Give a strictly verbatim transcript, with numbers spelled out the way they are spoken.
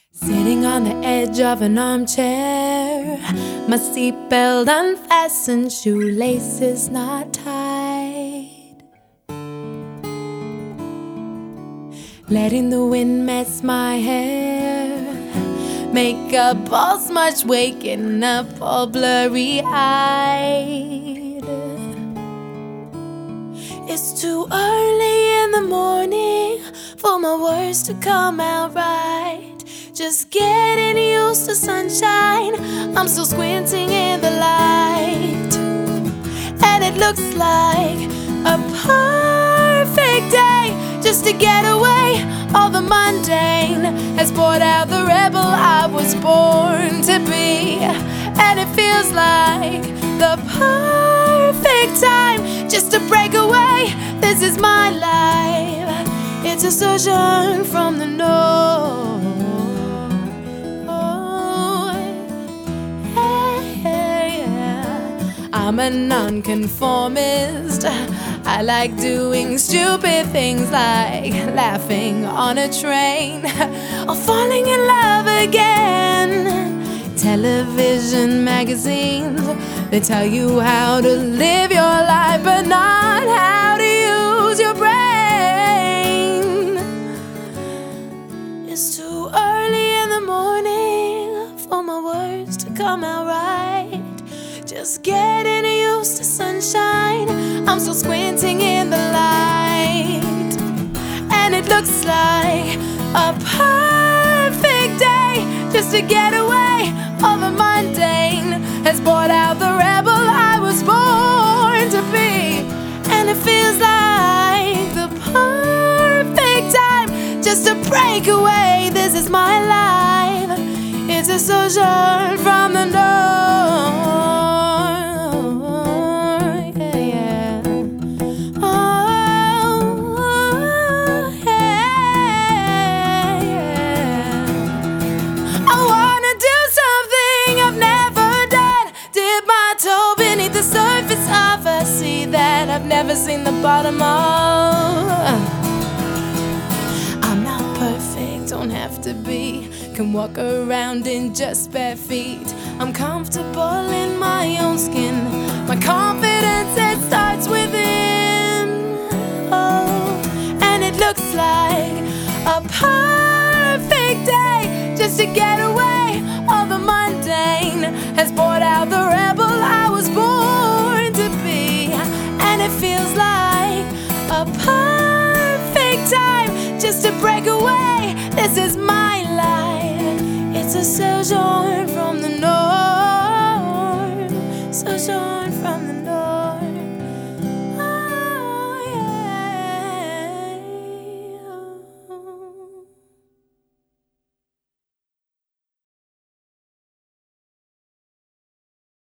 Sitting on the edge of an armchair, my seatbelt unfastened, shoelaces not tied. Letting the wind mess my hair, makeup all smudged, waking up all blurry-eyed. It's too early in the morning for my words to come out right. Just getting used to sunshine, I'm still squinting in the light. And it looks like a perfect day just to get away. All the mundane has brought out the rebel I was born to be. And it feels like the perfect time just to break away. This is my life, it's a sojourn from the north. I'm a nonconformist. I like doing stupid things like laughing on a train or falling in love again. Television magazines, they tell you how to live your life, but not how to use your brain. It's too early in the morning for my words to come out right. Just getting used to sunshine, I'm still squinting in the light. And it looks like a perfect day just to get away. All the mundane has brought out the rebel I was born to be. And it feels like the perfect time just to break away. This is my life, it's a sojourn from the north. That I've never seen the bottom of. I'm not perfect, don't have to be. Can walk around in just bare feet. I'm comfortable in my own skin. My confidence, it starts within. Oh, and it looks like a perfect day just to get away. All the mundane has brought out the rebel I was born to be. And it feels like a perfect time just to break away. This is my life, it's a sojourn from the north.